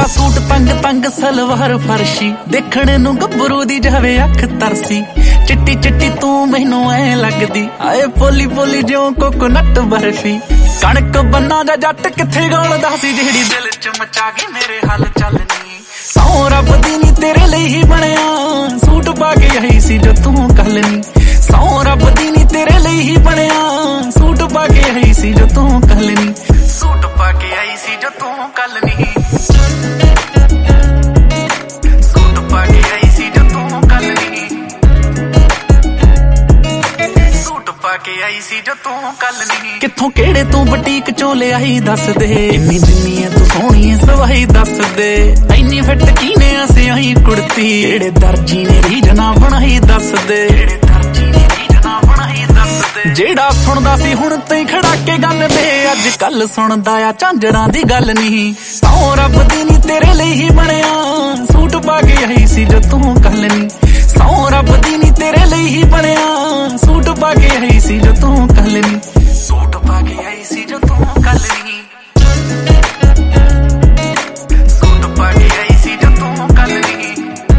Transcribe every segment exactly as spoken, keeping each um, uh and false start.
Suit तंग तंग सलवार फरशी देखने नू गभरू दी जावे अख तरसी चिट्टी चिट्टी तू मैनू ऐ लगदी आए पोली पोली ज्यों कोकोनट बर्फी कणक बन्ना जा जट किथे गौलदा सी जेहड़ी दिल च मचा गई मेरे हाल चलनी सौ रब दी नी तेरे ਲਈ ही ਬਣਿਆ सूट पा के आई सी जो तू कल नी सौ रब दी नी तेरे ਲਈ ही ਬਣਿਆ सूट पा के आई सी जो तू कल नी सूट पा के आई सी जो तू कल नी सूट पा के आई सी जो तू कल नी सूट पा के आई सी जो तू कल नी किथों केड़े तू बुटीक चों लिआई दस दे इन्नी जिन्नी है तू सोहणी सवाई दस दे इन्नी फिट कीने सियाई कुड़ती केड़े दर्जी ने रीजना बनाई दस दे जेड़ा सुनदा सी हुण तई खड़ा के गल दे अज कल सुनदा आ झांजरां दी गल नहीं सौ रब दी नी तेरे ਲਈ ही ਬਣਿਆ सूट पा के आई सी जो तू कल नहीं सौ रब दी नी तेरे ਲਈ ही ਬਣਿਆ सूट पा के आई सी जो तू कल नहीं सूट पा के आई सी जो तू कल नहीं सूट पा के आई सी जो तू कल नहीं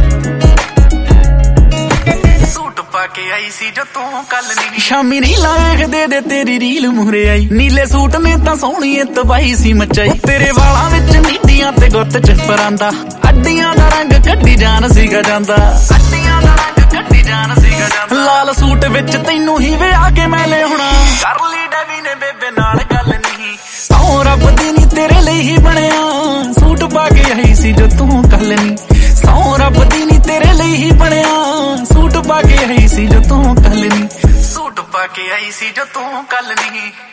सूट पा के आई सी जो तू कल नहीं शामी रीलां वेखदे दे तेरी रील मुहरे आई नीले सूट ने तां सोहणी तबाही सी मचाई तेरे वालां विच मीडियां ते गुੱਤ च परांदा अड्डियां दा रंग कड्डी जान सीगा जांदा अड्डियां दा रंग कड्डी जान सीगा जांदा लाल सूट विच तैनू ही विआह के मैं ले हुणा कर ली डैवी ने बेबे नाल गल नहीं सौ रब दी नी तेरे ਲਈ ही ਬਣਿਆ सूट पा के आई सी जो तू कल नहीं सौ रब दी नी तेरे ਲਈ ही ਬਣਿਆ सूट पा के आई सी जो तू कल नहीं सूट पा के आई सी जो तू कल नहीं।